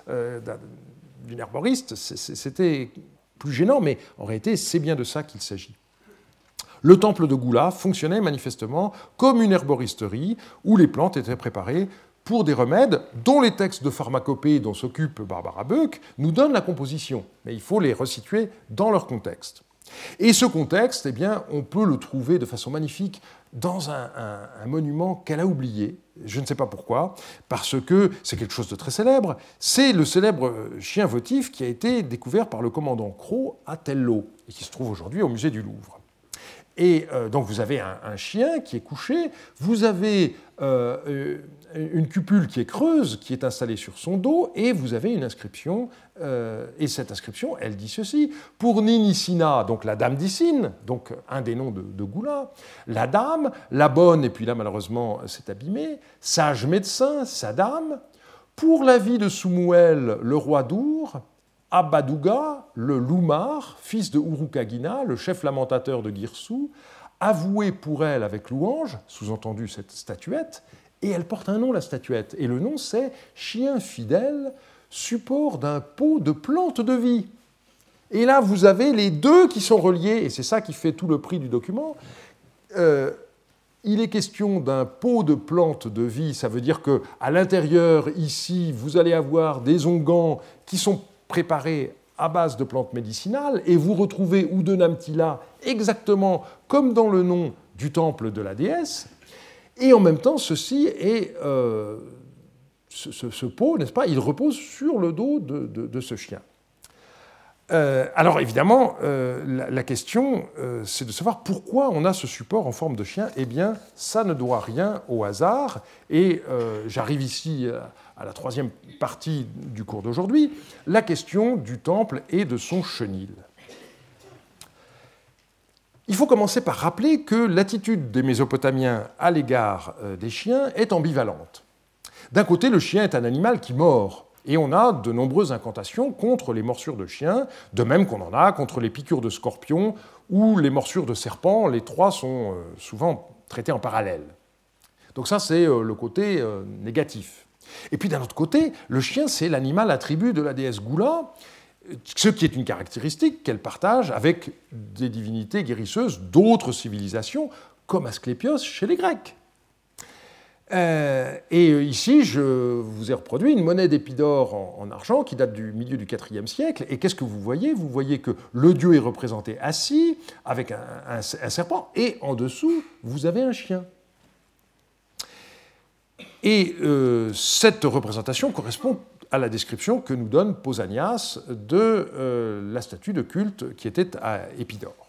d'une herboriste, c'était plus gênant, mais en réalité, c'est bien de ça qu'il s'agit. Le temple de Gula fonctionnait manifestement comme une herboristerie où les plantes étaient préparées pour des remèdes dont les textes de pharmacopée dont s'occupe Barbara Buck nous donnent la composition, mais il faut les resituer dans leur contexte. Et ce contexte, eh bien, on peut le trouver de façon magnifique dans un monument qu'elle a oublié, je ne sais pas pourquoi, parce que c'est quelque chose de très célèbre, c'est le célèbre chien votif qui a été découvert par le commandant Cros à Tello, et qui se trouve aujourd'hui au musée du Louvre. Et donc vous avez un chien qui est couché, vous avez une cupule qui est creuse, qui est installée sur son dos, et vous avez une inscription, et cette inscription, elle dit ceci, pour Ninitsina, donc la dame d'Issine, donc un des noms de Gula, la dame, la bonne, et puis là malheureusement c'est abîmé, sage médecin, sa dame, pour la vie de Soumouel, le roi d'Our, Abadouga, le Loumar, fils de Urukagina, le chef lamentateur de Girsou, avoué pour elle avec louange, sous-entendu cette statuette, et elle porte un nom, la statuette, et le nom c'est « Chien fidèle, support d'un pot de plantes de vie ». Et là, vous avez les deux qui sont reliés, et c'est ça qui fait tout le prix du document. il est question d'un pot de plantes de vie, ça veut dire qu'à l'intérieur, ici, vous allez avoir des onguents qui sont préparés à base de plantes médicinales, et vous retrouvez Udunamtila exactement comme dans le nom du temple de la déesse, et en même temps, ceci est... ce pot, n'est-ce pas, il repose sur le dos de ce chien. Alors évidemment, la question, c'est de savoir pourquoi on a ce support en forme de chien. Eh bien, ça ne doit rien au hasard. Et j'arrive ici à la troisième partie du cours d'aujourd'hui, la question du temple et de son chenil. Il faut commencer par rappeler que l'attitude des Mésopotamiens à l'égard des chiens est ambivalente. D'un côté, le chien est un animal qui mord. Et on a de nombreuses incantations contre les morsures de chiens, de même qu'on en a contre les piqûres de scorpions ou les morsures de serpents. Les trois sont souvent traités en parallèle. Donc ça, c'est le côté négatif. Et puis d'un autre côté, le chien, c'est l'animal attribut de la déesse Gula, ce qui est une caractéristique qu'elle partage avec des divinités guérisseuses d'autres civilisations, comme Asclépios chez les Grecs. Et ici, je vous ai reproduit une monnaie d'Épidore en argent qui date du milieu du IVe siècle. Et qu'est-ce que vous voyez ? Vous voyez que le dieu est représenté assis, avec un serpent, et en dessous, vous avez un chien. Et cette représentation correspond à la description que nous donne Pausanias de la statue de culte qui était à Épidore.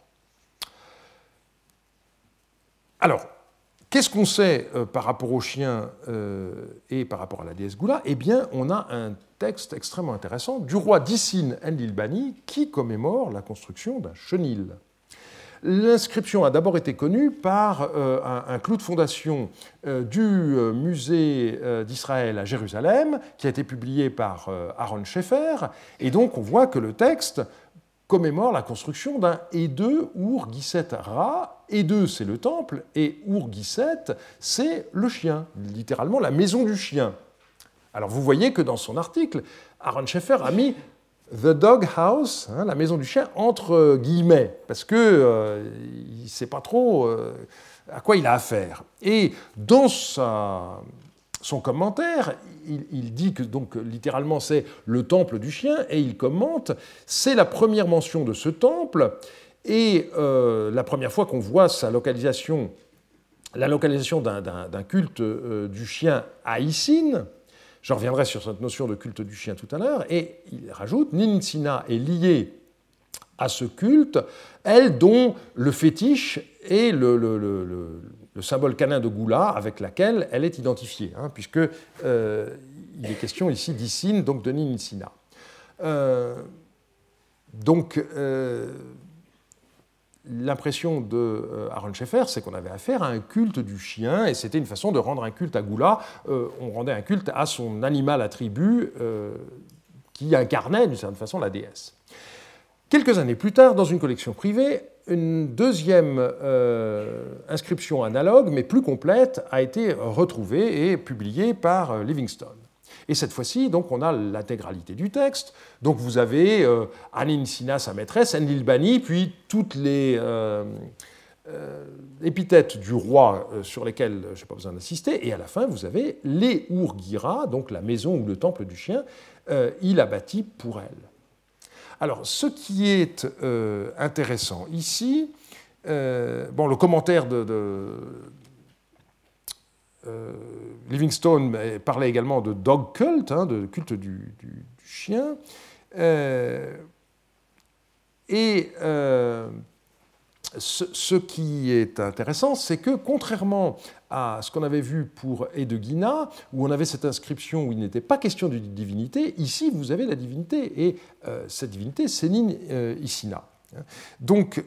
Alors, qu'est-ce qu'on sait par rapport aux chiens et par rapport à la déesse Gula ? Eh bien, on a un texte extrêmement intéressant du roi d'Issine Enlilbani qui commémore la construction d'un chenil. L'inscription a d'abord été connue par un clou de fondation du musée d'Israël à Jérusalem, qui a été publié par Aaron Schaeffer, et donc on voit que le texte commémore la construction d'un Ede Ur Gisset Ra. Ede, c'est le temple, et Ur Gisset, c'est le chien, littéralement la maison du chien. Alors vous voyez que dans son article, Aaron Schaeffer a mis The Dog House, la maison du chien, entre guillemets, parce qu'il ne sait pas trop à quoi il a affaire. Et dans son commentaire, il dit que donc, littéralement c'est le temple du chien, et il commente, c'est la première mention de ce temple, et la première fois qu'on voit sa localisation, la localisation d'un culte du chien à Issine. Je reviendrai sur cette notion de culte du chien tout à l'heure, et il rajoute, Ninsina est liée à ce culte, elle dont le fétiche est le symbole canin de Gula avec laquelle elle est identifiée, puisque il est question ici d'Issine, donc de Ninsina. L'impression de Aaron Schaeffer, c'est qu'on avait affaire à un culte du chien, et c'était une façon de rendre un culte à Gula. On rendait un culte à son animal attribut qui incarnait d'une certaine façon la déesse. Quelques années plus tard, dans une collection privée, une deuxième inscription analogue, mais plus complète, a été retrouvée et publiée par Livingstone. Et cette fois-ci, donc, on a l'intégralité du texte. Donc vous avez Aninsina, sa maîtresse, Enlilbani, puis toutes les épithètes du roi sur lesquelles je n'ai pas besoin d'insister. Et à la fin, vous avez les Ur-Gira, donc la maison ou le temple du chien, il a bâti pour elle. Alors, ce qui est intéressant ici, le commentaire de Livingstone parlait également de dog cult, de culte du chien. Ce qui est intéressant, c'est que contrairement à ce qu'on avait vu pour Edegina, où on avait cette inscription où il n'était pas question de divinité, ici vous avez la divinité, et cette divinité, c'est Nin Issina. Donc,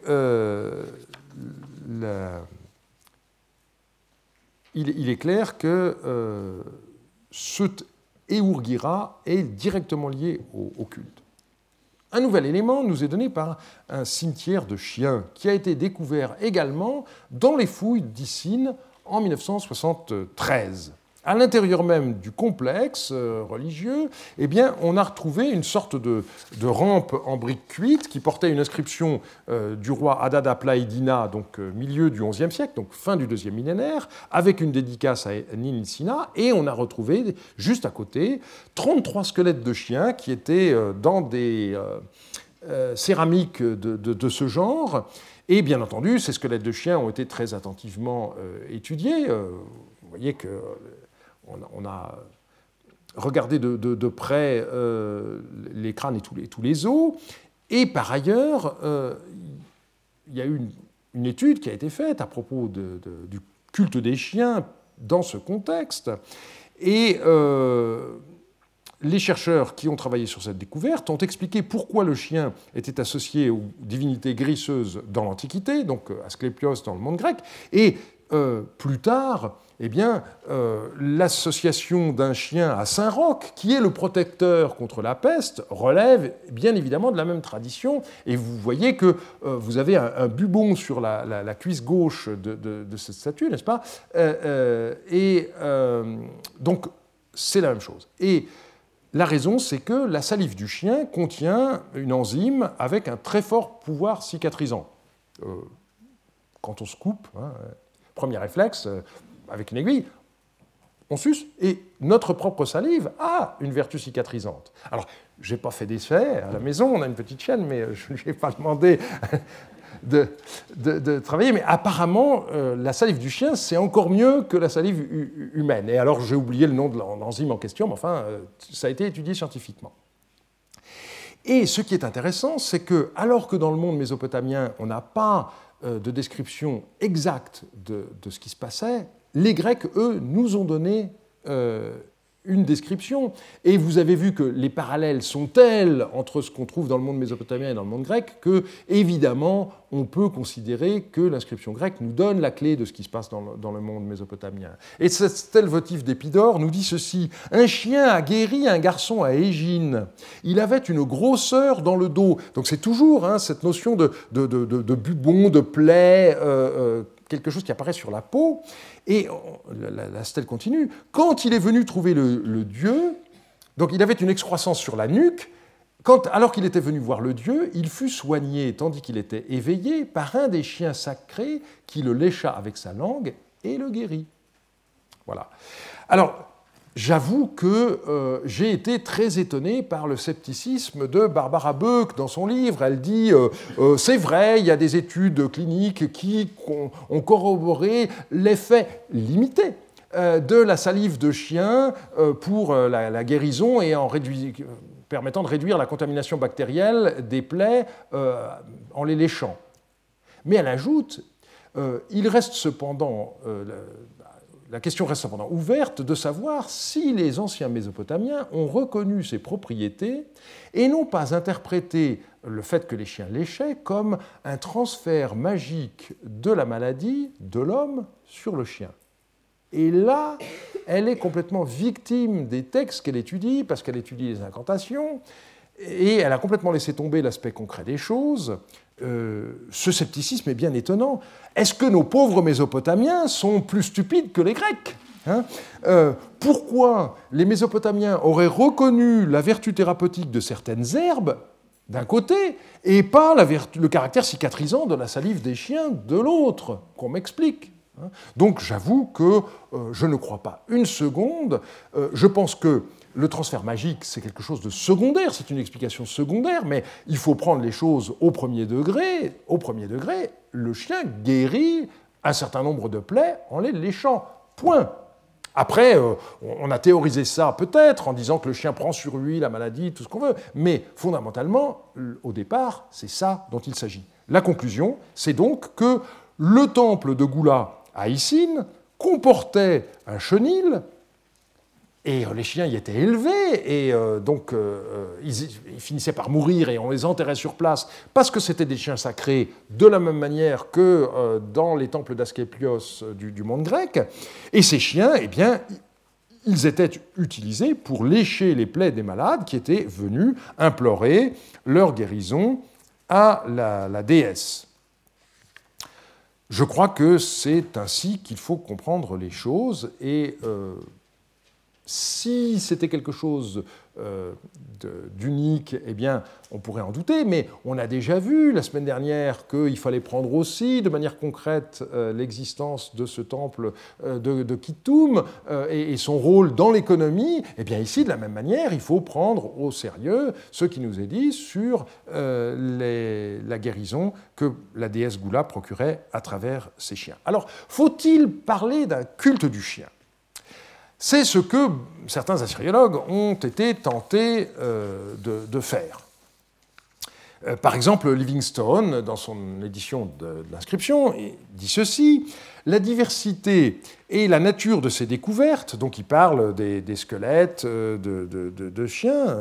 il est clair que ce Eur-Gira est directement lié au culte. Un nouvel élément nous est donné par un cimetière de chiens qui a été découvert également dans les fouilles d'Issine en 1973. à l'intérieur même du complexe religieux, eh bien, on a retrouvé une sorte de rampe en briques cuites qui portait une inscription du roi Adad Plaidina, donc milieu du XIe siècle, donc fin du deuxième millénaire, avec une dédicace à Ninisina, et on a retrouvé juste à côté 33 squelettes de chiens qui étaient dans des céramiques de ce genre. Et bien entendu, ces squelettes de chiens ont été très attentivement étudiés. Vous voyez qu'on a regardé de près les crânes et tous les os. Et par ailleurs, il y a eu une étude qui a été faite à propos du culte des chiens dans ce contexte. Et les chercheurs qui ont travaillé sur cette découverte ont expliqué pourquoi le chien était associé aux divinités guérisseuses dans l'Antiquité, donc Asclépios dans le monde grec, et plus tard, eh bien, l'association d'un chien à Saint-Roch, qui est le protecteur contre la peste, relève bien évidemment de la même tradition. Et vous voyez que vous avez un bubon sur la cuisse gauche de cette statue, n'est-ce pas? Donc, c'est la même chose. Et la raison, c'est que la salive du chien contient une enzyme avec un très fort pouvoir cicatrisant. Quand on se coupe, premier réflexe, avec une aiguille, on suce, et notre propre salive a une vertu cicatrisante. Alors, je n'ai pas fait d'essai à la maison, on a une petite chienne, mais je ne lui ai pas demandé de travailler, mais apparemment, la salive du chien, c'est encore mieux que la salive humaine. Et alors, j'ai oublié le nom de l'enzyme en question, mais enfin, ça a été étudié scientifiquement. Et ce qui est intéressant, c'est que, alors que dans le monde mésopotamien, on n'a pas de description exacte de ce qui se passait, les Grecs, eux, nous ont donné une description. Et vous avez vu que les parallèles sont tels entre ce qu'on trouve dans le monde mésopotamien et dans le monde grec que, évidemment, on peut considérer que l'inscription grecque nous donne la clé de ce qui se passe dans le monde mésopotamien. Et ce stèle votif d'Épidore nous dit ceci: « Un chien a guéri un garçon à Égine. Il avait une grosseur dans le dos. » Donc c'est toujours cette notion de bubon, de plaie, quelque chose qui apparaît sur la peau. Et la stèle continue. Quand il est venu trouver le dieu, donc il avait une excroissance sur la nuque, alors qu'il était venu voir le dieu, il fut soigné, tandis qu'il était éveillé, par un des chiens sacrés qui le lécha avec sa langue et le guérit. Voilà. Alors, j'avoue que j'ai été très étonné par le scepticisme de Barbara Böck dans son livre. Elle dit c'est vrai, il y a des études cliniques qui ont corroboré l'effet limité de la salive de chien pour la guérison et permettant de réduire la contamination bactérielle des plaies en les léchant. Mais elle ajoute il reste cependant la question reste cependant ouverte de savoir si les anciens Mésopotamiens ont reconnu ces propriétés et n'ont pas interprété le fait que les chiens léchaient comme un transfert magique de la maladie de l'homme sur le chien. Et là, elle est complètement victime des textes qu'elle étudie, parce qu'elle étudie les incantations, et elle a complètement laissé tomber l'aspect concret des choses. Ce scepticisme est bien étonnant. Est-ce que nos pauvres Mésopotamiens sont plus stupides que les Grecs ? Pourquoi les Mésopotamiens auraient reconnu la vertu thérapeutique de certaines herbes, d'un côté, et pas le caractère cicatrisant de la salive des chiens, de l'autre, qu'on m'explique ? Donc j'avoue que je ne crois pas une seconde. Je pense que le transfert magique, c'est quelque chose de secondaire, c'est une explication secondaire, mais il faut prendre les choses au premier degré. Au premier degré, le chien guérit un certain nombre de plaies en les léchant. Point. Après, on a théorisé ça peut-être en disant que le chien prend sur lui la maladie, tout ce qu'on veut, mais fondamentalement, au départ, c'est ça dont il s'agit. La conclusion, c'est donc que le temple de Goula à Icine comportait un chenil. Et les chiens y étaient élevés, et donc ils finissaient par mourir et on les enterrait sur place parce que c'était des chiens sacrés, de la même manière que dans les temples d'Asclépios du monde grec. Et ces chiens, eh bien, ils étaient utilisés pour lécher les plaies des malades qui étaient venus implorer leur guérison à la déesse. Je crois que c'est ainsi qu'il faut comprendre les choses, et Si c'était quelque chose d'unique, eh bien, on pourrait en douter, mais on a déjà vu la semaine dernière qu'il fallait prendre aussi de manière concrète l'existence de ce temple de Kitoum et son rôle dans l'économie. Eh bien, ici, de la même manière, il faut prendre au sérieux ce qui nous est dit sur la guérison que la déesse Gula procurait à travers ses chiens. Alors, faut-il parler d'un culte du chien ? C'est ce que certains assyriologues ont été tentés de faire. Par exemple, Livingstone, dans son édition de l'inscription, dit ceci: « La diversité et la nature de ces découvertes », donc il parle des squelettes de chiens,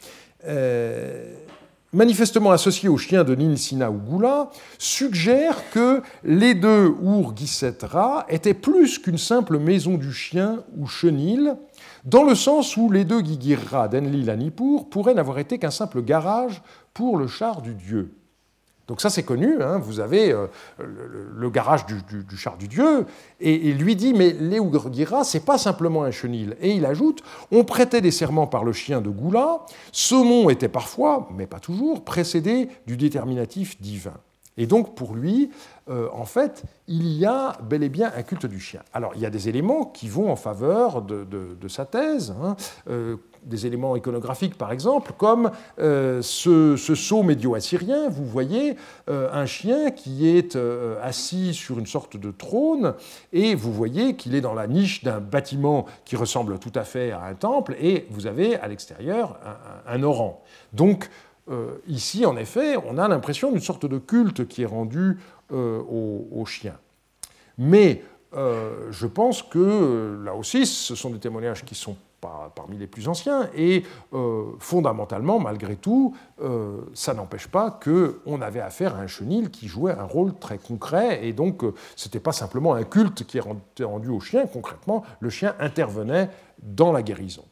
manifestement associés aux chiens de Ninsina ou Gula, suggère que les deux Ur-Giset-Ra étaient plus qu'une simple maison du chien ou chenil, dans le sens où les deux Gigir-Ra d'Enlil-Nippur pourraient n'avoir été qu'un simple garage pour le char du dieu. Donc ça c'est connu, hein, vous avez le garage du char du dieu, et il lui dit, mais les Ur-Gira, c'est pas simplement un chenil. Et il ajoute, on prêtait des serments par le chien de Gula, ce nom était parfois, mais pas toujours, précédé du déterminatif divin. Et donc pour lui, en fait, il y a bel et bien un culte du chien. Alors il y a des éléments qui vont en faveur de sa thèse, hein, des éléments iconographiques par exemple, comme ce sceau médio-assyrien, vous voyez un chien qui est assis sur une sorte de trône, et vous voyez qu'il est dans la niche d'un bâtiment qui ressemble tout à fait à un temple, et vous avez à l'extérieur un orang. Donc ici, en effet, on a l'impression d'une sorte de culte qui est rendu aux chiens. Mais je pense que, là aussi, ce sont des témoignages qui ne sont pas parmi les plus anciens, et fondamentalement, malgré tout, ça n'empêche pas qu'on avait affaire à un chenil qui jouait un rôle très concret, et donc ce n'était pas simplement un culte qui était rendu aux chiens, concrètement, le chien intervenait dans la guérison.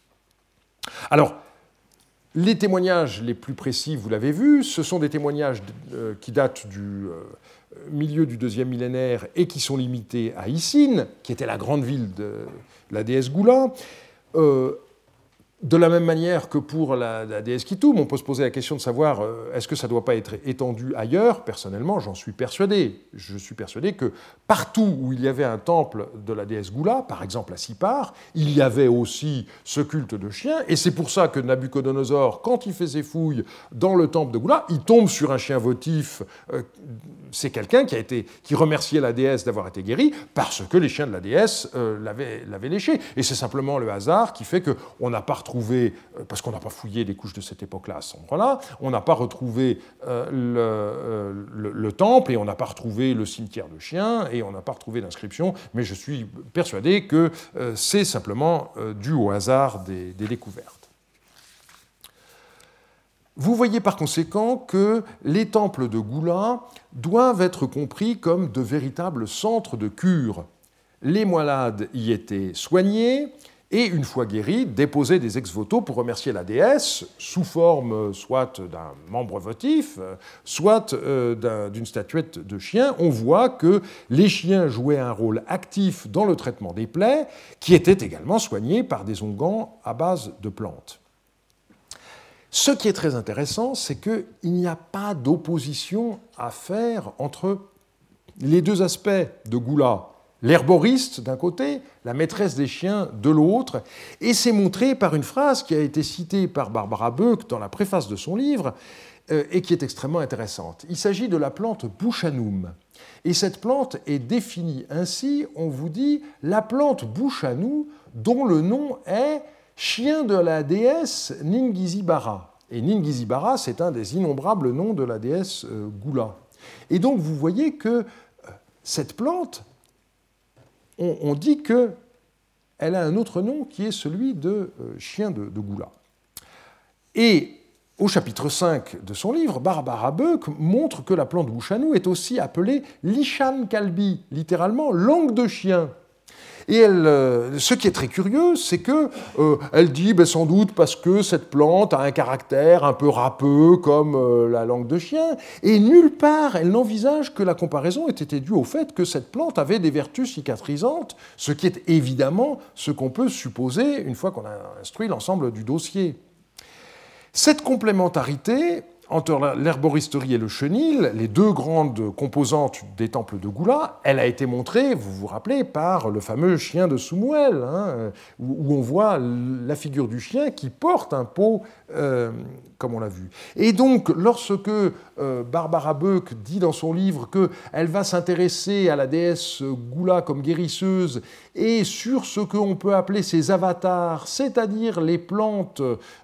Alors, les témoignages les plus précis, vous l'avez vu, ce sont des témoignages qui datent du milieu du deuxième millénaire et qui sont limités à Issine, qui était la grande ville de la déesse Gula. De la même manière que pour la déesse Kitoum, on peut se poser la question de savoir est-ce que ça ne doit pas être étendu ailleurs. Personnellement, j'en suis persuadé. Je suis persuadé que partout où il y avait un temple de la déesse Gula, par exemple à Sippar, il y avait aussi ce culte de chien, et c'est pour ça que Nabuchodonosor, quand il fait ses fouilles dans le temple de Gula, il tombe sur un chien votif. C'est quelqu'un qui remerciait la déesse d'avoir été guéri, parce que les chiens de la déesse l'avaient léché. Et c'est simplement le hasard qui fait qu'on n'a pas retrouvé, parce qu'on n'a pas fouillé les couches de cette époque-là à ce endroit-là, on n'a pas retrouvé le temple, et on n'a pas retrouvé le cimetière de chiens, et on n'a pas retrouvé d'inscription, mais je suis persuadé que c'est simplement dû au hasard des découvertes. Vous voyez par conséquent que les temples de Gula doivent être compris comme de véritables centres de cure. Les malades y étaient soignés, et une fois guéris, déposaient des ex-voto pour remercier la déesse, sous forme soit d'un membre votif, soit d'une statuette de chien. On voit que les chiens jouaient un rôle actif dans le traitement des plaies, qui étaient également soignés par des onguents à base de plantes. Ce qui est très intéressant, c'est qu'il n'y a pas d'opposition à faire entre les deux aspects de Gula, l'herboriste d'un côté, la maîtresse des chiens de l'autre, et c'est montré par une phrase qui a été citée par Barbara Böck dans la préface de son livre, et qui est extrêmement intéressante. Il s'agit de la plante Bouchanum. Et cette plante est définie ainsi, on vous dit, la plante Bouchanou, dont le nom est chien de la déesse Ningizibara. Et Ningizibara, c'est un des innombrables noms de la déesse Gula. Et donc vous voyez que cette plante, on dit qu'elle a un autre nom qui est celui de chien de Gula. Et au chapitre 5 de son livre, Barbara Böck montre que la plante Bouchanou est aussi appelée Lishan Kalbi, littéralement langue de chien. Et ce qui est très curieux, c'est qu'elle dit sans doute parce que cette plante a un caractère un peu râpeux comme la langue de chien, et nulle part elle n'envisage que la comparaison ait été due au fait que cette plante avait des vertus cicatrisantes, ce qui est évidemment ce qu'on peut supposer une fois qu'on a instruit l'ensemble du dossier. Cette complémentarité entre l'herboristerie et le chenil, les deux grandes composantes des temples de Goula, elle a été montrée, vous vous rappelez, par le fameux chien de Soumuel, où on voit la figure du chien qui porte un pot, comme on l'a vu. Et donc, lorsque Barbara Böck dit dans son livre qu'elle va s'intéresser à la déesse Goula comme guérisseuse et sur ce qu'on peut appeler ses avatars, c'est-à-dire les plantes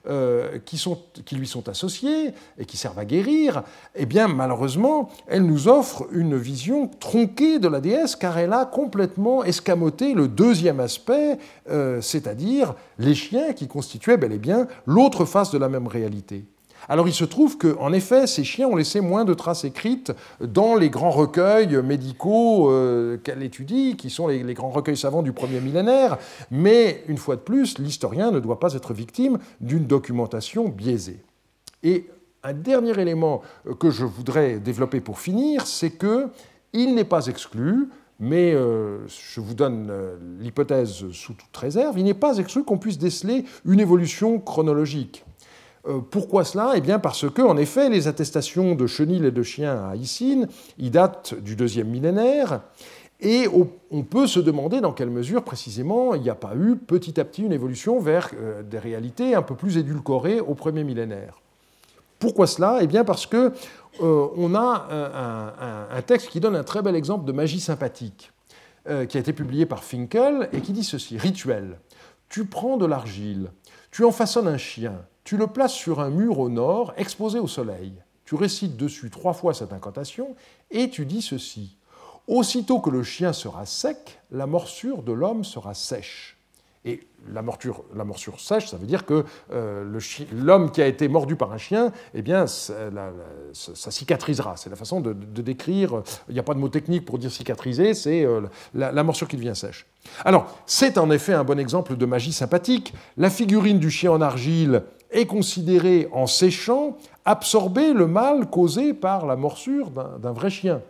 qui lui sont associées et qui servent à guérir, eh bien, malheureusement, elle nous offre une vision tronquée de la déesse, car elle a complètement escamoté le deuxième aspect, c'est-à-dire les chiens qui constituaient bel et bien l'autre face de la même réalité. Alors il se trouve qu'en effet, ces chiens ont laissé moins de traces écrites dans les grands recueils médicaux qu'elle étudie, qui sont les grands recueils savants du premier millénaire, mais une fois de plus, l'historien ne doit pas être victime d'une documentation biaisée. Et un dernier élément que je voudrais développer pour finir, c'est qu'il n'est pas exclu, mais je vous donne l'hypothèse sous toute réserve, il n'est pas exclu qu'on puisse déceler une évolution chronologique. Pourquoi cela ? Eh bien parce que, en effet, les attestations de chenil et de chien à Icine, ils datent du deuxième millénaire, et on peut se demander dans quelle mesure, précisément, il n'y a pas eu petit à petit une évolution vers des réalités un peu plus édulcorées au premier millénaire. Pourquoi cela ? Eh bien parce que on a un texte qui donne un très bel exemple de magie sympathique, qui a été publié par Finkel, et qui dit ceci, rituel. Tu prends de l'argile, tu en façonnes un chien, tu le places sur un mur au nord, exposé au soleil. Tu récites dessus 3 fois cette incantation, et tu dis ceci. Aussitôt que le chien sera sec, la morsure de l'homme sera sèche. Et la morsure sèche, ça veut dire que l'homme qui a été mordu par un chien, eh bien, ça cicatrisera. C'est la façon de décrire. Il n'y a pas de mot technique pour dire cicatriser, c'est la morsure qui devient sèche. Alors, c'est en effet un bon exemple de magie sympathique. La figurine du chien en argile est considérée, en séchant, absorber le mal causé par la morsure d'un vrai chien.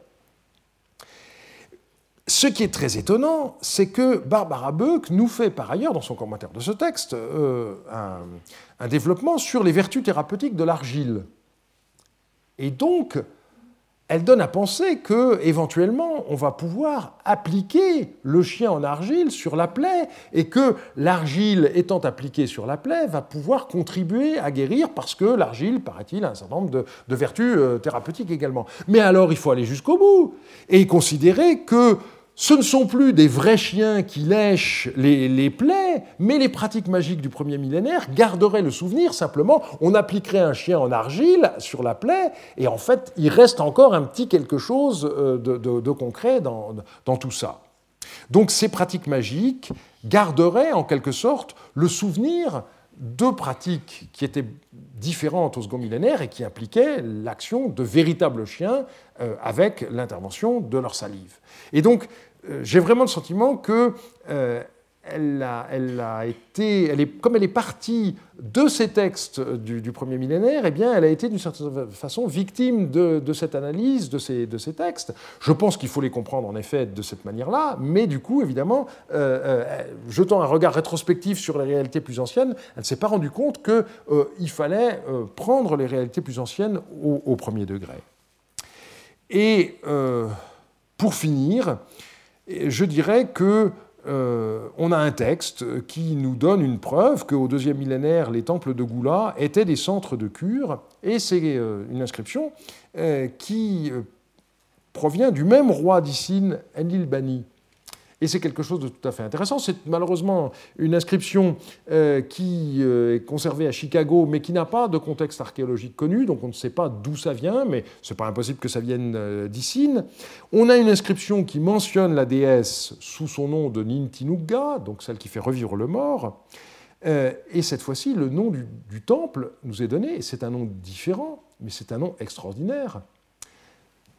Ce qui est très étonnant, c'est que Barbara Böck nous fait par ailleurs, dans son commentaire de ce texte, un développement sur les vertus thérapeutiques de l'argile. Et donc, elle donne à penser qu'éventuellement, on va pouvoir appliquer le chien en argile sur la plaie, et que l'argile étant appliquée sur la plaie va pouvoir contribuer à guérir, parce que l'argile, paraît-il, a un certain nombre de vertus thérapeutiques également. Mais alors, il faut aller jusqu'au bout, et considérer que ce ne sont plus des vrais chiens qui lèchent les plaies, mais les pratiques magiques du premier millénaire garderaient le souvenir, simplement, on appliquerait un chien en argile sur la plaie, et en fait, il reste encore un petit quelque chose de concret dans tout ça. Donc ces pratiques magiques garderaient, en quelque sorte, le souvenir de pratiques qui étaient différentes au second millénaire et qui impliquaient l'action de véritables chiens avec l'intervention de leur salive. Et donc, j'ai vraiment le sentiment que comme elle est partie de ces textes du premier millénaire, eh bien, elle a été d'une certaine façon victime de cette analyse de ces textes. Je pense qu'il faut les comprendre en effet de cette manière-là, mais du coup, évidemment, jetant un regard rétrospectif sur les réalités plus anciennes, elle ne s'est pas rendue compte qu'il fallait prendre les réalités plus anciennes au premier degré. Et pour finir, je dirais que on a un texte qui nous donne une preuve qu'au deuxième millénaire, les temples de Goula étaient des centres de cure, et c'est une inscription qui provient du même roi d'Icine, Enlil-bani. Et c'est quelque chose de tout à fait intéressant. C'est malheureusement une inscription qui est conservée à Chicago, mais qui n'a pas de contexte archéologique connu, donc on ne sait pas d'où ça vient, mais ce n'est pas impossible que ça vienne d'Icine. On a une inscription qui mentionne la déesse sous son nom de Nintinugga, donc celle qui fait revivre le mort. Et cette fois-ci, le nom du temple nous est donné, et c'est un nom différent, mais c'est un nom extraordinaire.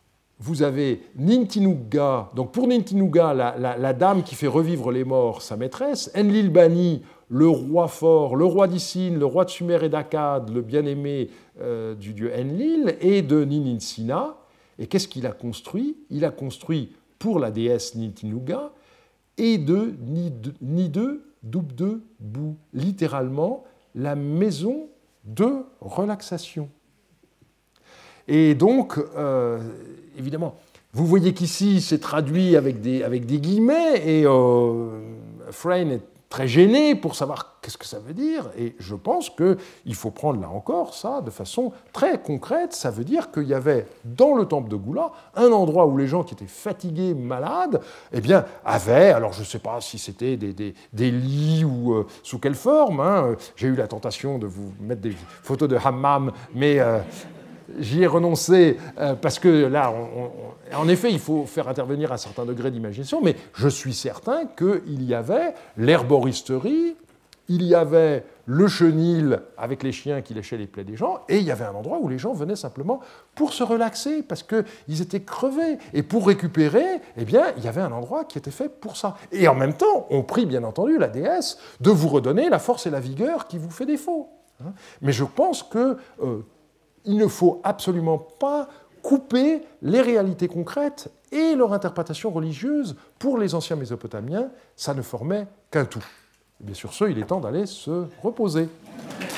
vous avez Nintinugga. Donc pour Nintinugga, la dame qui fait revivre les morts, sa maîtresse. Enlil-Bani, le roi fort, le roi d'Issine, le roi de Sumer et d'Akkad, le bien-aimé du dieu Enlil, et de Nininsina. Et qu'est-ce qu'il a construit? Il a construit pour la déesse Nintinugga et de Nide Dubde Bou, littéralement la maison de relaxation. Et donc, évidemment, vous voyez qu'ici, c'est traduit avec des guillemets, et Frayne est très gêné pour savoir qu'est-ce que ça veut dire, et je pense qu'il faut prendre là encore ça de façon très concrète. Ça veut dire qu'il y avait dans le temple de Goula un endroit où les gens qui étaient fatigués, malades, eh bien, avaient, alors je ne sais pas si c'était des lits ou sous quelle forme, hein, j'ai eu la tentation de vous mettre des photos de hammam, mais j'y ai renoncé parce que là, en effet, il faut faire intervenir un certain degré d'imagination, mais je suis certain qu'il y avait l'herboristerie, il y avait le chenil avec les chiens qui léchaient les plaies des gens, et il y avait un endroit où les gens venaient simplement pour se relaxer, parce qu'ils étaient crevés. Et pour récupérer, eh bien, il y avait un endroit qui était fait pour ça. Et en même temps, on prie bien entendu la déesse de vous redonner la force et la vigueur qui vous fait défaut. Mais je pense que il ne faut absolument pas couper les réalités concrètes et leur interprétation religieuse. Pour les anciens Mésopotamiens, ça ne formait qu'un tout. Et bien sur ce, il est temps d'aller se reposer.